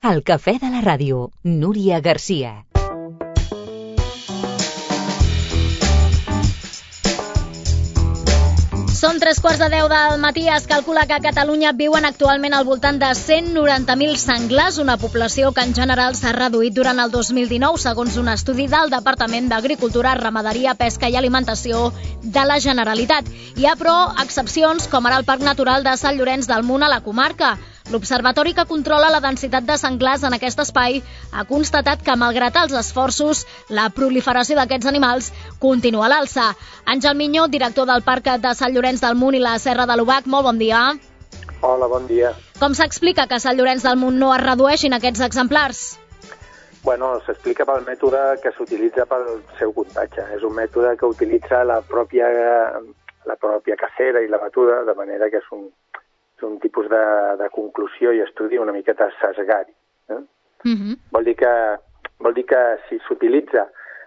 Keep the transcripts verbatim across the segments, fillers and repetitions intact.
Al Cafè de la Ràdio, Núria Garcia. Són tres quarts de deu del matí. Es calcula que a Catalunya viuen actualment al voltant de cent noranta mil senglars, una població que en general s'ha reduït durant el dos mil dinou, segons un estudi del Departament d'Agricultura, Ramaderia, Pesca i Alimentació de la Generalitat. Hi ha, però, excepcions, com ara el Parc Natural de Sant Llorenç del Munt a la comarca. L'observatori que controla la densitat de senglars en aquest espai ha constatat que, malgrat els esforços, la proliferació d'aquests animals continua a l'alça. Àngel Miñó, director del Parc de Sant Llorenç del Munt i la Serra de l'Obac, molt bon dia. Hola, bon dia. Com s'explica que a Sant Llorenç del Munt no es redueixin aquests exemplars? Bueno, s'explica pel mètode que s'utilitza pel seu comptatge. És un mètode que utilitza la pròpia, la pròpia cacera i la batuda, de manera que és un, és un tipus de, de conclusió i estudi una miqueta sesgari. Eh? Uh-huh. Vol dir que, vol dir que si s'utilitza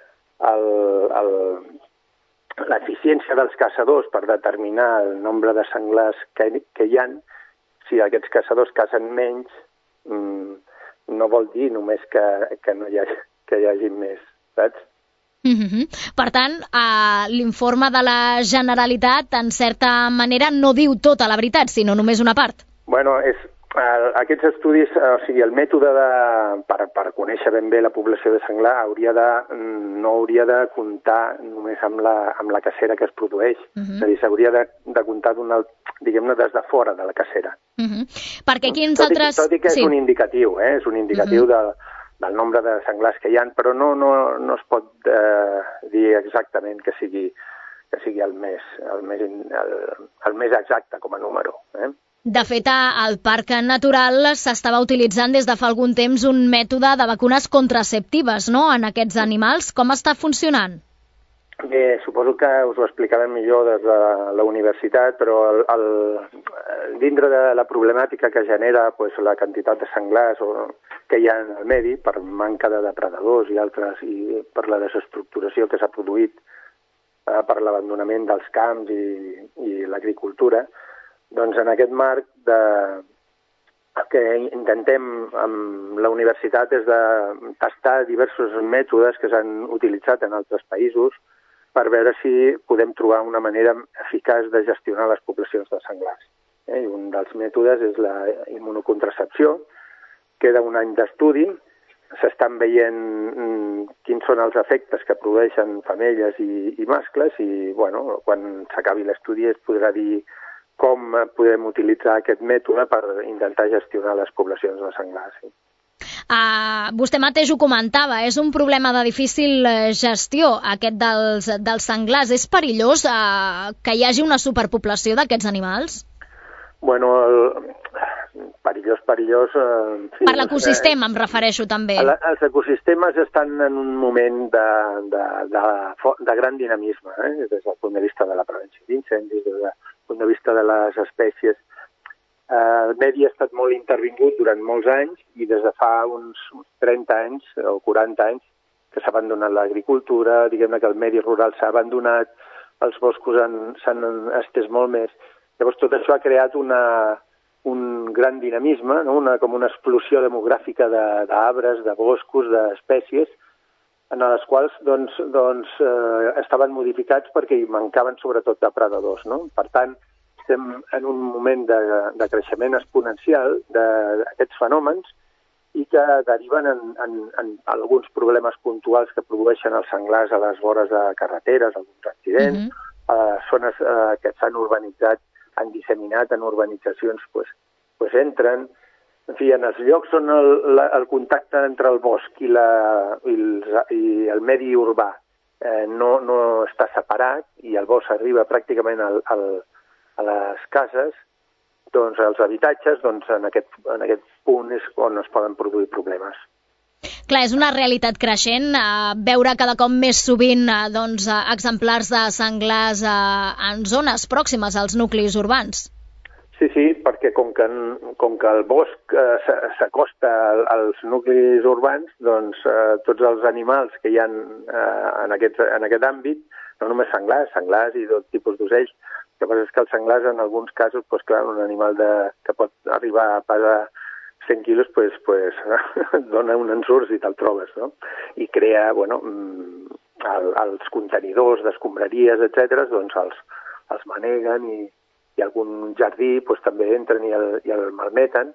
l'eficiència dels caçadors per determinar el nombre de senglars que, que hi ha, si aquests caçadors cacen menys, mmm, no vol dir només que, que no hi hagi, que hi hagi més, saps? Mm-hmm. Per tant, eh, l'informe de la Generalitat, en certa manera, no diu tota la veritat, sinó només una part. Bueno, és, eh, aquests estudis, eh, o sigui, el mètode de, per, per conèixer ben bé la població de senglar hauria de, no hauria de comptar només amb la, amb la cacera que es produeix. Mm-hmm. És a dir, s'hauria de, de comptar d'una, diguem-ne, des de fora de la cacera. Mm-hmm. Perquè quins tot altres... I, tot i que és sí. un indicatiu, eh? És un indicatiu mm-hmm. de, del nombre de senglars que hi ha, però no, no, no es pot eh, dir exactament que sigui, que sigui el, més, el, més, el, el més exacte com a número. Eh? De fet, al Parc Natural s'estava utilitzant des de fa algun temps un mètode de vacunes contraceptives, no?, en aquests animals. Com està funcionant? Bé, suposo que us ho explicarem millor des de la universitat, però el, el, dintre de la problemàtica que genera pues, la quantitat de senglars o, que hi ha en el medi, per manca de depredadors i altres, i per la desestructuració que s'ha produït eh, per l'abandonament dels camps i, i l'agricultura, doncs en aquest marc de, el que intentem amb la universitat és de tastar diversos mètodes que s'han utilitzat en altres països per veure si podem trobar una manera eficaç de gestionar les poblacions de senglars. Eh? I un dels mètodes és la immunocontracepció. Queda un any d'estudi, s'estan veient mm, quins són els efectes que produeixen femelles i, i mascles i, bueno, quan s'acabi l'estudi es podrà dir com podem utilitzar aquest mètode per intentar gestionar les poblacions de senglars. Sí. Uh, vostè mateix ho comentava, és un problema de difícil gestió, aquest dels, dels senglars. És perillós uh, que hi hagi una superpoblació d'aquests animals? Bueno, el, perillós, perillós... Eh, en fi, per l'ecosistema, eh, em refereixo també. El, els ecosistemes estan en un moment de, de, de, de gran dinamisme, eh? Des del punt de vista de la prevenció d'incendis, des del punt de vista de les espècies. El medi ha estat molt intervingut durant molts anys i des de fa uns trenta anys o quaranta anys que s'ha abandonat l'agricultura, diguem-ne que el medi rural s'ha abandonat, els boscos s'han estès molt més. Llavors tot això ha creat una, un gran dinamisme, no? una, com una explosió demogràfica d'arbres, de, de boscos, d'espècies, en les quals doncs, doncs, eh, estaven modificats perquè hi mancaven sobretot depredadors. No? Per tant, estem en un moment de, de creixement exponencial d'aquests fenòmens i que deriven en, en, en alguns problemes puntuals que produeixen els senglars a les vores de carreteres, alguns accidents, mm-hmm. eh, zones eh, que s'han urbanitzat, han disseminat en urbanitzacions, pues, pues entren. En fi, en els llocs on el, la, el contacte entre el bosc i, la, i, el, i el medi urbà eh, no, no està separat i el bosc arriba pràcticament al, al a les cases, doncs els habitatges, doncs en aquest, en aquest punt és on es poden produir problemes. Clar, és una realitat creixent, eh, veure cada cop més sovint eh, doncs, eh, exemplars de senglars eh, en zones pròximes als nuclis urbans. Sí, sí, perquè com que, com que el bosc eh, s'acosta als nuclis urbans, doncs eh, tots els animals que hi ha eh, en, aquest, en aquest àmbit, no només senglars, senglars i tot tipus d'ocells, el que passa és que els senglars en alguns casos, doncs clar, un animal de, que pot arribar a pesar cent quilos pues, pues, dona un ensurt i te'l trobes, no? I crea, bueno, el, els contenidors d'escombraries, etcètera, doncs els, els maneguen i, i algun jardí pues, també entren i el, i el malmeten.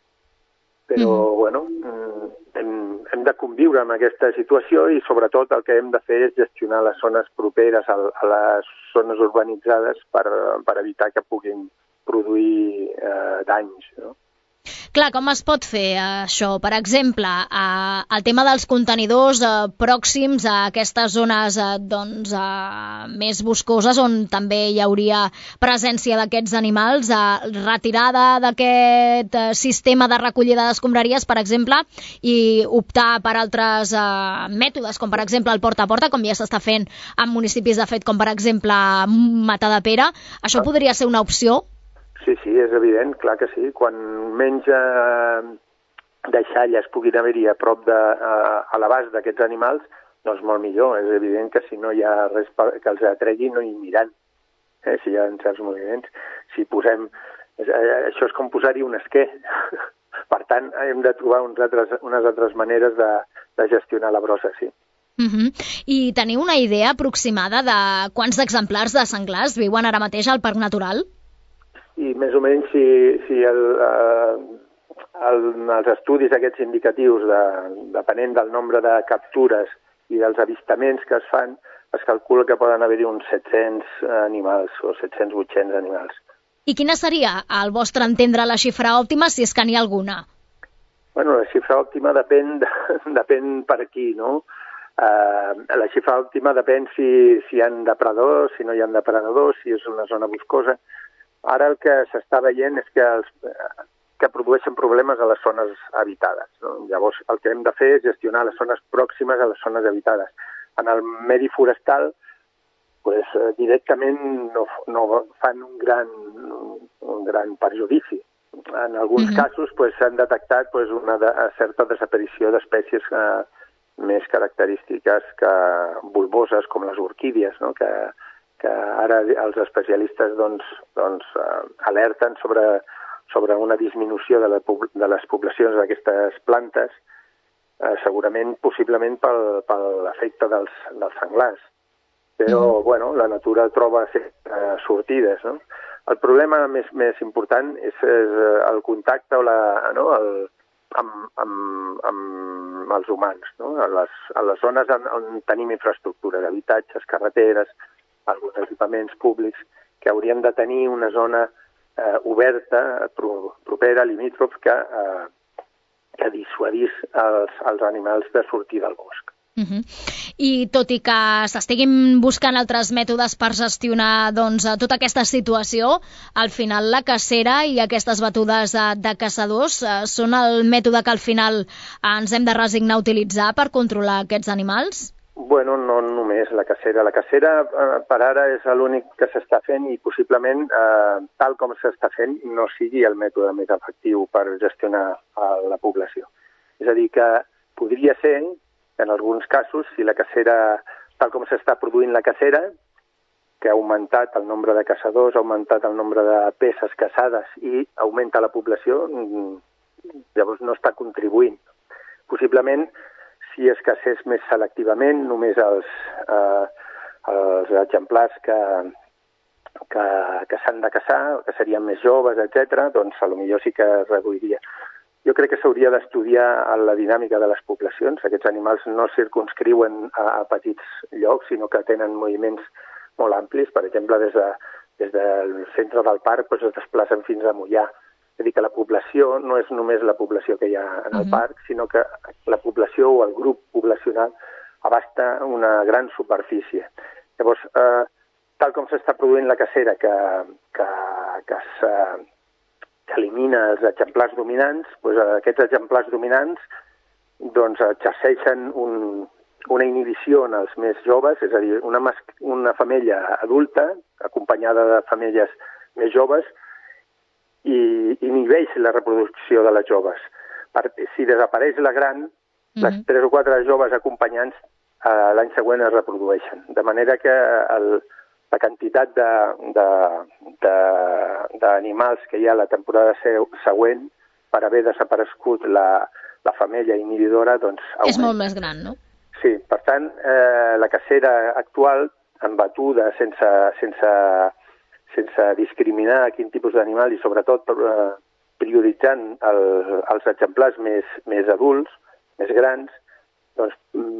Però, mm. bueno, hem, hem de conviure amb aquesta situació i, sobretot, el que hem de fer és gestionar les zones properes a, a les zones urbanitzades per, per evitar que puguin produir eh, danys, no? Clar, com es pot fer això? Per exemple, eh, el tema dels contenidors eh, pròxims a aquestes zones eh, doncs, eh, més boscoses on també hi hauria presència d'aquests animals, eh, retirada d'aquest eh, sistema de recollida d'escombraries, per exemple, i optar per altres eh, mètodes, com per exemple el porta a porta, com ja s'està fent en municipis de fet, com per exemple Matadepera. Això podria ser una opció? Sí, sí, és evident, clar que sí. Quan menys eh, deixalles puguin haver-hi a prop de, eh, a l'abast d'aquests animals, doncs molt millor. És evident que si no hi ha res que els atregui no hi aniran, eh, si hi ha certs moviments. Si posem... Eh, això és com posar-hi un esquer. Per tant, hem de trobar uns altres, unes altres maneres de, de gestionar la brossa, sí. Uh-huh. I teniu una idea aproximada de quants exemplars de senglars viuen ara mateix al Parc Natural? I més o menys si, si el, eh, el, els estudis aquests indicatius, de, depenent del nombre de captures i dels avistaments que es fan, es calcula que poden haver-hi uns set-cents animals o set-cents a vuit-cents animals. I quina seria, al vostre entendre, la xifra òptima, si és que n'hi ha alguna? Bueno, la xifra òptima depèn, de, depèn per aquí, no? Uh, la xifra òptima depèn si, si hi ha depredadors, si no hi ha depredadors, si és una zona boscosa. Ara el que s'està veient és que, els, que produeixen problemes a les zones habitades, no? Llavors, el que hem de fer és gestionar les zones pròximes a les zones habitades. En el medi forestal, pues, directament no, no fan un gran, un gran perjudici. En alguns mm-hmm. casos pues, s'han detectat pues, una de, certa desaparició d'espècies eh, més característiques que bulboses, com les orquídies, no? que que ara els especialistes doncs, doncs, uh, alerten sobre, sobre una disminució de, la, de les poblacions d'aquestes plantes, uh, segurament, possiblement, pel, per l'efecte dels, dels senglars. Però, mm. bueno, la natura troba uh, sortides, no? El problema més, més important és, és el contacte o la, no? el, amb, amb, amb els humans, no? A les, a les zones on, on tenim infraestructures, habitatges, carreteres, alguns equipaments públics que haurien de tenir una zona eh, oberta, pro, propera, limítrof, que, eh, que dissuadís els, els animals de sortir del bosc. Uh-huh. I tot i que s'estiguin buscant altres mètodes per gestionar doncs, tota aquesta situació, al final la cacera i aquestes batudes de, de caçadors eh, són el mètode que al final ens hem de resignar a utilitzar per controlar aquests animals? Bueno, no només la cacera. La cacera eh, per ara és l'únic que s'està fent i possiblement, eh, tal com s'està fent, no sigui el mètode més efectiu per gestionar eh, la població. És a dir, que podria ser, en alguns casos, si la cacera, tal com s'està produint la cacera, que ha augmentat el nombre de caçadors, ha augmentat el nombre de peces caçades i augmenta la població, llavors no està contribuint. Possiblement, si es caçés més selectivament, només els, eh, els exemplars que, que, que s'han de caçar, que serien més joves, etcètera, doncs potser sí que es reduiria. Jo crec que s'hauria d'estudiar la dinàmica de les poblacions. Aquests animals no circunscriuen a, a petits llocs, sinó que tenen moviments molt amplis. Per exemple, des, de, des del centre del parc doncs es desplacen fins a Mollà. És a dir, que la població no és només la població que hi ha en el uh-huh. parc, sinó que la població o el grup poblacional abasta una gran superfície. Llavors, eh, tal com s'està produint la cacera, que, que, que, que elimina els exemplars dominants, doncs aquests exemplars dominants doncs, exerceixen un, una inhibició en els més joves, és a dir, una, mas, una femella adulta, acompanyada de femelles més joves, i inhibeix la reproducció de les joves. Per, si desapareix la gran, mm-hmm. les tres o quatre joves acompanyants eh, l'any següent es reprodueixen. De manera que el, la quantitat d'animals que hi ha la temporada següent per haver desaparegut la, la femella inhibidora, doncs... Augment. És molt més gran, no? Sí, per tant, eh, la cacera actual, embatuda, sense, sense, sense discriminar quin tipus d'animal i sobretot eh, prioritzant el, els exemplars més, més adults, més grans, doncs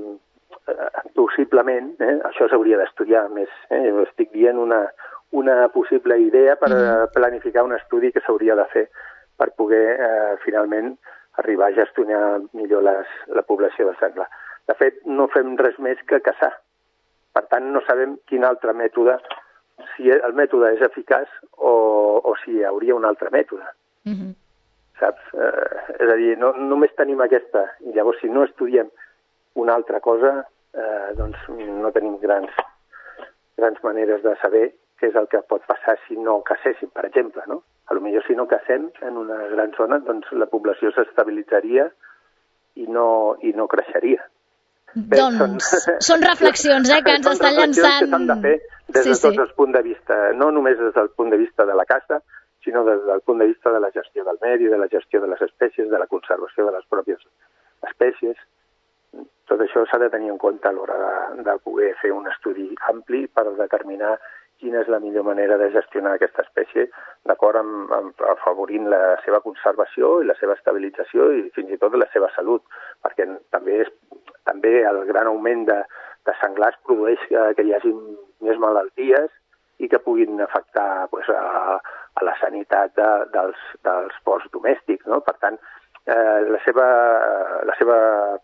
eh, possiblement, eh, això s'hauria d'estudiar més. Eh, jo estic dient una, una possible idea per mm. planificar un estudi que s'hauria de fer per poder eh, finalment arribar a gestionar millor les, la població de senglar. De fet, no fem res més que caçar. Per tant, no sabem quin altre mètode, si el mètode és eficaç o, o si hi hauria un altre mètode. Mm-hmm. Saps? Eh, és a dir, no, només tenim aquesta, i llavors si no estudiem una altra cosa, eh, doncs no tenim grans, grans maneres de saber què és el que pot passar si no cacéssim, per exemple, no? A lo millor si no cacem en una gran zona, doncs la població s'estabilitzaria i no, i no creixeria. Bé, doncs són, són reflexions eh, que ens estan llançant... que s'han de fer des sí, de tots sí. els punts de vista, no només des del punt de vista de la caça, sinó des del punt de vista de la gestió del medi, de la gestió de les espècies, de la conservació de les pròpies espècies. Tot això s'ha de tenir en compte a l'hora de, de poder fer un estudi ampli per determinar quina és la millor manera de gestionar aquesta espècie d'acord amb, amb afavorint la seva conservació i la seva estabilització i fins i tot la seva salut, perquè també, és, també el gran augment de, de senglars produeix que, que hi hagi més malalties i que puguin afectar pues, a, a la sanitat de, dels, dels porcs domèstics. No? Per tant, eh, la seva, la seva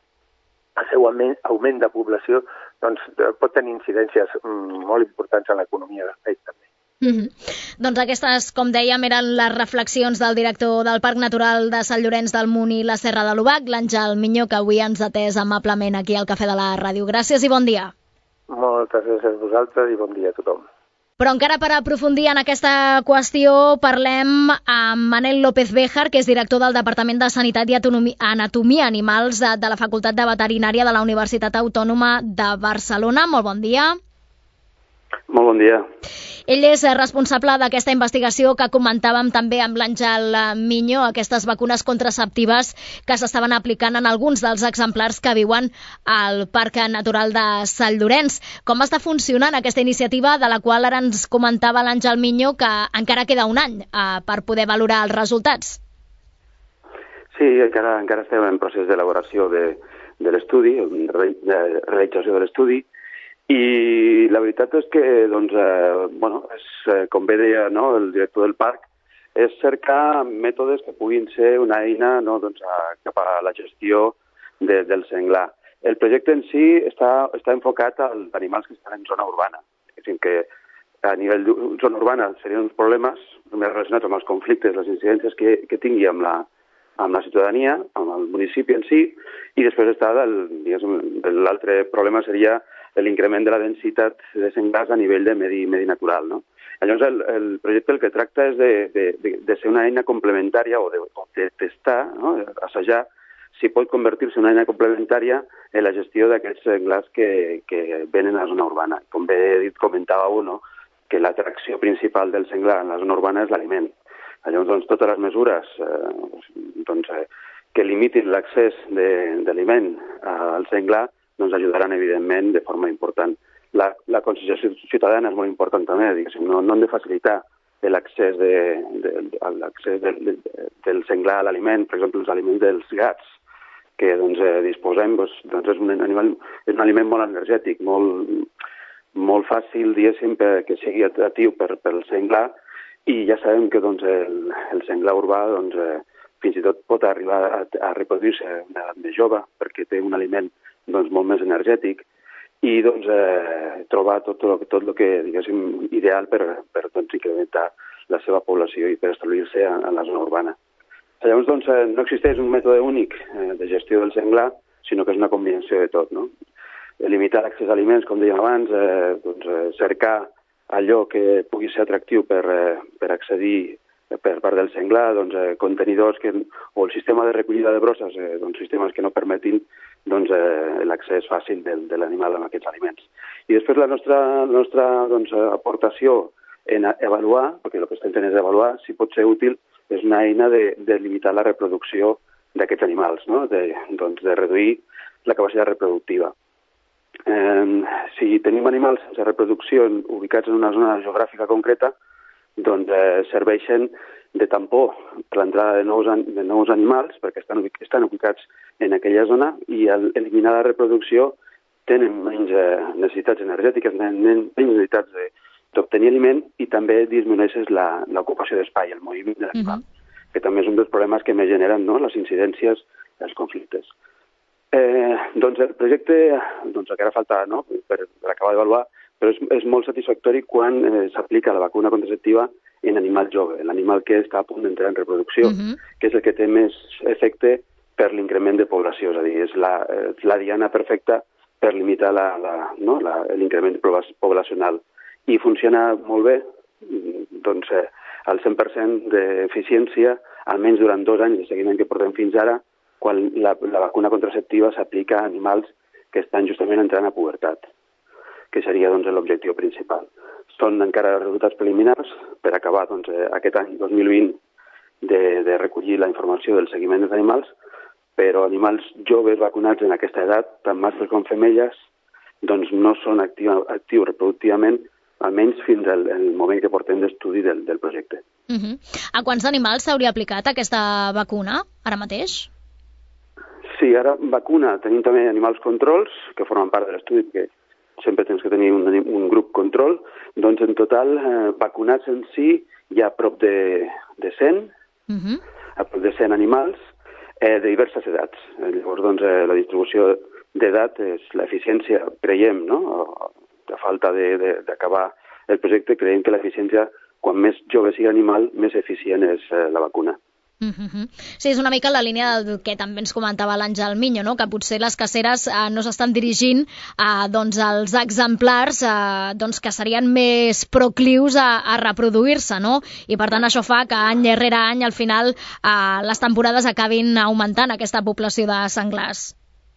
el seu augment, augment de població doncs, pot tenir incidències mm, molt importants en l'economia del país també. Mm-hmm. Doncs aquestes, com dèiem, eren les reflexions del director del Parc Natural de Sant Llorenç del Munt i la Serra de l'Obac, l'Àngel Minyó, que avui ens ha atès amablement aquí al Cafè de la Ràdio. Gràcies i bon dia. Moltes gràcies a vosaltres i bon dia a tothom. Però encara per aprofundir en aquesta qüestió parlem amb Manel López Béjar, que és director del Departament de Sanitat i Anatomia Animals de la Facultat de Veterinària de la Universitat Autònoma de Barcelona. Molt bon dia. Molt bon dia. Ell és responsable d'aquesta investigació que comentàvem també amb l'Àngel Minyó, aquestes vacunes contraceptives que s'estaven aplicant en alguns dels exemplars que viuen al Parc Natural de Sant Llorenç. Com està funcionant aquesta iniciativa de la qual ara ens comentava l'Àngel Minyó que encara queda un any eh, per poder valorar els resultats? Sí, encara, encara estem en procés d'elaboració de, de l'estudi, de realització de l'estudi, i la veritat és que, doncs, eh, bueno, és, eh, com bé deia no, el director del parc, és cercar mètodes que puguin ser una eina no, doncs, a, cap a la gestió de, del senglar. El projecte en si està, està enfocat als animals que estan en zona urbana. És a dir, que a nivell de zona urbana serien uns problemes més relacionats amb els conflictes, les incidències que, que tingui amb la, amb la ciutadania, amb el municipi en si, i després està l'altre problema seria l'increment de la densitat de senglars a nivell de medi, medi natural. No? Llavors, el, el projecte el que tracta és de, de, de, de ser una eina complementària o de, o de testar, no? assajar si pot convertir-se en una eina complementària en la gestió d'aquests senglars que, que venen a la zona urbana. Com bé he dit, comentàveu, no? que l'atracció principal del senglar en la zona urbana és l'aliment. Llavors, doncs, totes les mesures eh, doncs, eh, que limitin l'accés d'aliment al senglar doncs ajudaran, evidentment, de forma important. La, la conscienciació ciutadana és molt important també, diguéssim, no, no hem de facilitar l'accés de, de, de, de, de, del senglar a l'aliment, per exemple, els aliments dels gats, que doncs, eh, disposem, doncs, doncs és, un animal, és un aliment molt energètic, molt, molt fàcil, diguéssim, que sigui atractiu per, per el senglar, i ja sabem que doncs, el, el senglar urbà doncs, eh, fins i tot pot arribar a, a reproduir-se a una edat més jove, perquè té un aliment doncs, molt més energètic, i doncs, eh, trobar tot, tot, tot el que, diguéssim, ideal per, per doncs, incrementar la seva població i per establir-se en, en la zona urbana. Llavors, doncs, eh, no existeix un mètode únic eh, de gestió del senglar, sinó que és una combinació de tot, no? Limitar l'accés a aliments, com dèiem abans, eh, doncs, eh, cercar allò que pugui ser atractiu per, eh, per accedir per part del senglar, doncs, eh, contenidors que, o el sistema de recollida de brosses, eh, doncs, sistemes que no permetin doncs, eh, l'accés fàcil del, de l'animal a aquests aliments. I després la nostra, la nostra doncs, aportació en avaluar, perquè el que estem fent és avaluar si pot ser útil és una eina de, de limitar la reproducció d'aquests animals, no? de, doncs de reduir la capacitat reproductiva. Eh, si tenim animals sense reproducció ubicats en una zona geogràfica concreta, doncs eh, serveixen de tampó per l'entrada de, nous, de nous animals, perquè estan, estan ubicats en aquella zona, i al eliminar la reproducció tenen menys eh, necessitats energètiques, menys necessitats d'obtenir aliment, i també disminueixes l'ocupació d'espai, el moviment de l'animal, uh-huh. que també és un dels problemes que més generen, no?, les incidències i els conflictes. Eh, doncs el projecte, doncs el que ara falta, no?, per, per acabar d'avaluar, però és, és molt satisfactori quan eh, s'aplica la vacuna contraceptiva en animal jove, l'animal que està a punt d'entrar en reproducció, uh-huh. que és el que té més efecte per l'increment de població, és a dir, és la, eh, la diana perfecta per limitar la, la, no? l'increment poblacional. I funciona molt bé, doncs eh, al cent per cent d'eficiència, almenys durant dos anys de seguiment que portem fins ara, quan la, la vacuna contraceptiva s'aplica a animals que estan justament entrant a pubertat, que seria doncs, l'objectiu principal. Són encara resultats preliminars per acabar doncs, aquest any dos mil vint de, de recollir la informació del seguiment dels animals, però animals joves vacunats en aquesta edat, tant mascles com femelles, doncs no són actius, actius reproductivament, almenys fins al el moment que portem d'estudi del, del projecte. Uh-huh. A quants animals s'hauria aplicat aquesta vacuna ara mateix? Sí, ara vacuna tenim també animals controls, que formen part de l'estudi, que sempre tens que tenir un, un grup control. Doncs en total, eh, vacunats en si hi ha a prop de, de cent, uh-huh. a prop de cent animals, eh, de diverses edats. Eh, llavors, doncs, eh, la distribució d'edat és l'eficiència, creiem, no?, a falta d'acabar el projecte, creiem que l'eficiència, quan més jove sigui l'animal, més eficient és eh, la vacuna. Uh-huh. Sí, és una mica la línia del que també ens comentava l'Àngel Miño, no? Que potser les caceres eh, no s'estan dirigint a doncs, als exemplars eh, doncs, que serien més proclius a, a reproduir-se, no? I per tant això fa que any rere any al final eh, les temporades acabin augmentant aquesta població de senglars.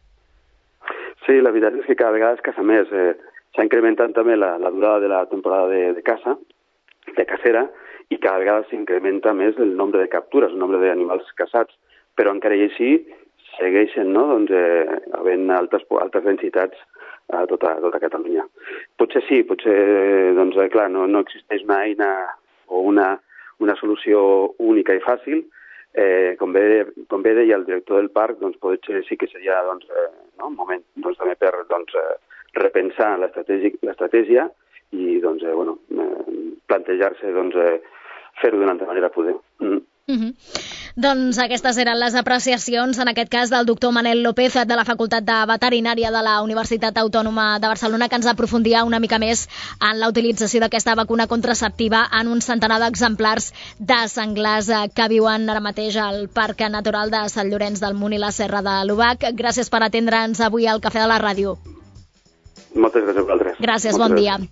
Sí, la veritat és que cada vegada es caça més. Eh, S'ha incrementat també la, la durada de la temporada de, de caça, de cacera, i cada vegada s'incrementa més el nombre de captures, el nombre d'animals caçats, però encara i així segueixen, no?, doncs, eh, havent altes, altes densitats a tota, a tota Catalunya. Potser sí, potser, doncs, eh, clar, no, no existeix una eina o una, una solució única i fàcil. Eh, com, bé, com bé deia el director del parc, doncs, potser sí que seria doncs, eh, no, un moment doncs, també per doncs, eh, repensar l'estratègia i doncs, eh, bueno, eh, plantejar-se doncs, eh, fer-ho d'una altra manera poder. Mm. Uh-huh. Doncs aquestes eren les apreciacions, en aquest cas del doctor Manel López de la Facultat de Veterinària de la Universitat Autònoma de Barcelona, que ens aprofundia una mica més en la utilització d'aquesta vacuna contraceptiva en un centenar d'exemplars de senglars que viuen ara mateix al Parc Natural de Sant Llorenç del Munt i la Serra de l'Obac. Gràcies per atendre'ns avui al Cafè de la Ràdio. Moltes gràcies a vosaltres. Gràcies, bon dia.